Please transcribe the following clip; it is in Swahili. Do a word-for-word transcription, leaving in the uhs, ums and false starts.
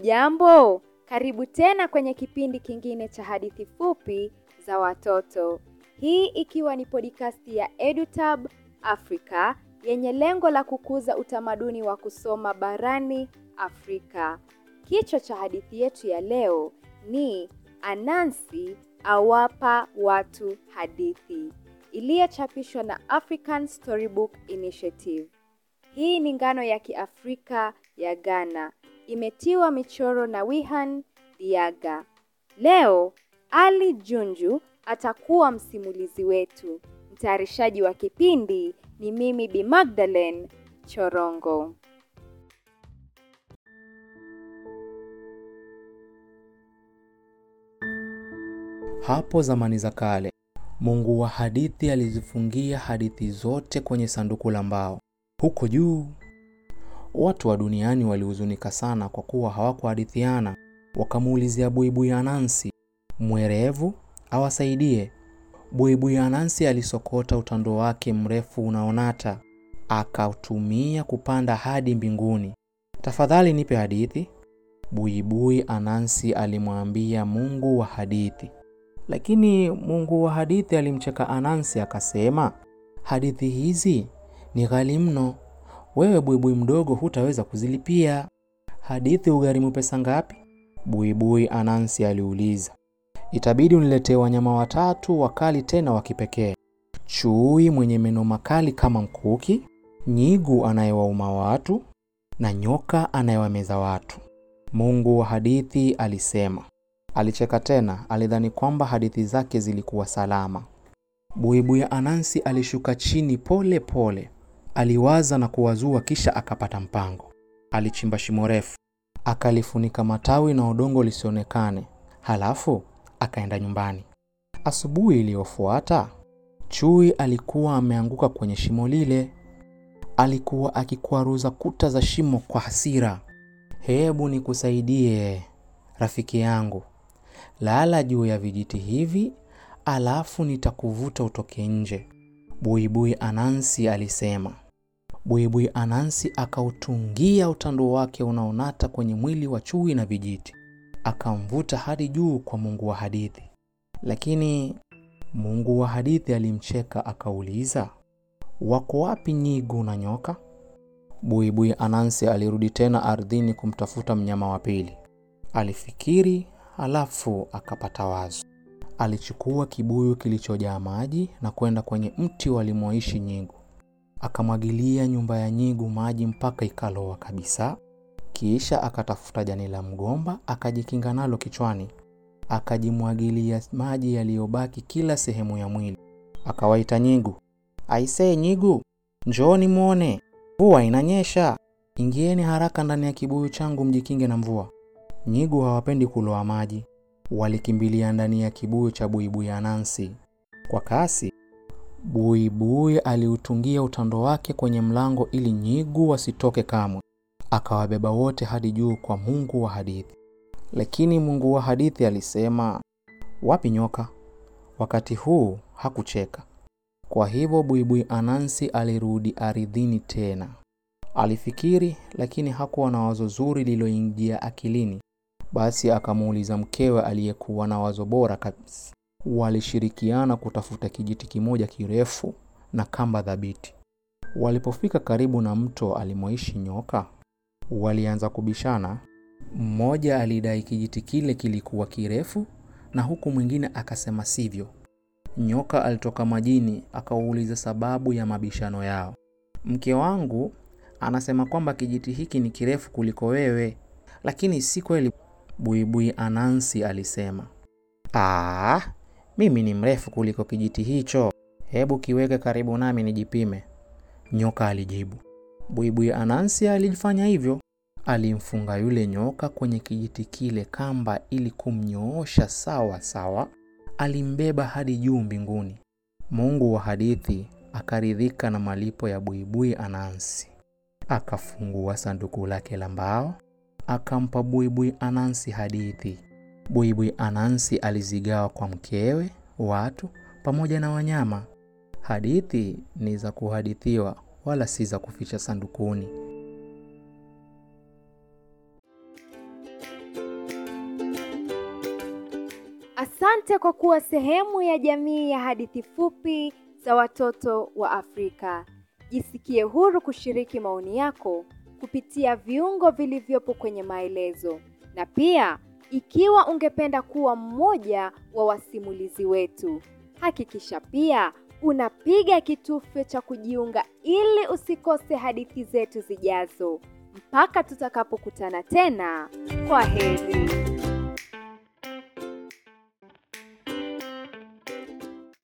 Hujambo, karibu tena kwenye kipindi kingine cha hadithi fupi za watoto. Hii ikiwa ni podcast ya EduTab Africa yenye lengo la kukuza utamaduni wa kusoma barani Afrika. Kichwa cha hadithi yetu ya leo ni Anansi awapa watu hadithi, iliyochapishwa na African Storybook Initiative. Hii ni ngano ya Kiafrika ya Ghana. Imetiwa michoro na Wihan Diaga. Leo, Ali Junju atakuwa msimulizi wetu. Mtayarishaji wa kipindi ni mimi Bi Magdalene Chorongo. Hapo zamani za kale, Mungu wa hadithi alizifungia hadithi zote kwenye sanduku la mbao. Huko juu, watu wa duniani walihuzunika sana kwa kuwa hawakuhadithiana. Wakamuulizia Buibui Anansi, mwerevu, awasaidie. Buibui Anansi alisokota utando wake mrefu unaonata, akautumia kupanda hadi mbinguni. Tafadhali nipe hadithi. Buibui Anansi alimwambia Mungu wa hadithi. Lakini Mungu wa hadithi alimcheka Anansi akasema, hadithi hizi ni ghali mno. Wewe buibui mdogo hutaweza kuzilipia. Hadithi ugharimu pesa ngapi? Buibui Anansi aliuliza. Itabidi uniletee wanyama watatu wakali tena wa kipekee. Chui mwenye meno makali kama mkuki, nyigu anayewauma watu, na nyoka anayewameza watu. Mungu wa hadithi alisema. Alicheka tena, alidhani kwamba hadithi zake zilikuwa salama. Buibui Anansi alishuka chini pole pole. Aliwaza na kuwazua kisha akapata mpango. Alichimba shimo refu, akalifunika matawi na udongo lisionekane. Halafu akaenda nyumbani. Asubuhi iliyofuata, chui alikuwa ameanguka kwenye shimo lile. Alikuwa akikwaruza kuta za shimo kwa hasira. Hebu nikusaidie, rafiki yangu. Lala juu ya vijiti hivi, alafu nitakuvuta utoke nje, Buibui Anansi alisema. Buibui Anansi akautungia utando wake unaonata kwenye mwili wa chui na vijiti. Akamvuta hadi juu kwa Mungu wa hadithi. Lakini Mungu wa hadithi alimcheka akauliza, wako wapi nyigu na nyoka? Buibui Anansi alirudi tena ardhini kumtafuta mnyama wa pili. Alifikiri, halafu akapata wazo. Alichukua kibuyu kilichojaa maji na kwenda kwenye mti walimoishi nyigu. Akamwagilia nyumba ya nyigu maji mpaka ikaloa kabisa. Kisha akatafuta jani la mgomba, akajikinga nalo kichwani. Akajimwagilia maji yaliyobaki kila sehemu ya mwili. Akawaita nyigu. Aisee nyigu, njooni muone, mvua inanyesha. Ingieni haraka ndani ya kibuyu changu mjikinge na mvua. Nyigu hawapendi kuloa maji. Walikimbilia ndani ya kibuyu cha Buibui Anansi. Kwa kasi, Buibui aliutungia utando wake kwenye mlango ili nyigu wasitoke kamwe. Akawabeba wote hadi juu kwa Mungu wa hadithi. Lakini Mungu wa hadithi alisema, wapi nyoka? Wakati huu hakucheka. Kwa hivyo Buibui Anansi alirudi ardhini tena. Alifikiri, lakini hakuwa na wazo zuri lililoingia akilini. Basi akamuuliza mkewe aliyekuwa na wazo bora kabisa. Walishirikiana kutafuta kijiti kimoja kirefu na kamba thabiti. Walipofika karibu na mto alimoishi nyoka, walianza kubishana. Mmoja alidai kijiti kile kilikuwa kirefu na huku mwingine akasema sivyo. Nyoka alitoka majini akauliza sababu ya mabishano yao. Mke wangu anasema kwamba kijiti hiki ni kirefu kuliko wewe, lakini si kweli, Buibui Anansi alisema. Ah, mimi ni mrefu kuliko kijiti hicho. Hebu kiweke karibu nami nijipime, nyoka alijibu. Buibui Anansi alifanya hivyo. Alimfunga yule nyoka kwenye kijiti kile kamba ili kumnyoosha sawa sawa. Alimbeba hadi juu mbinguni. Mungu wa hadithi akaridhika na malipo ya Buibui Anansi. Akafungua sanduku lake la mbao, akampa Buibui Anansi hadithi. Buibui Anansi alizigawa kwa mkewe, watu, pamoja na wanyama. Hadithi ni za kuhadithiwa wala si za kuficha sandukuni. Asante kwa kuwa sehemu ya jamii ya hadithi fupi za watoto wa Afrika. Jisikie huru kushiriki maoni yako kupitia viungo vilivyopo kwenye maelezo. Na pia, ikiwa ungependa kuwa mmoja wa wasimulizi wetu, hakikisha pia unapiga kitufe cha kujiunga ili usikose hadithi zetu zijazo. Mpaka tutakapokutana tena, kwaheri.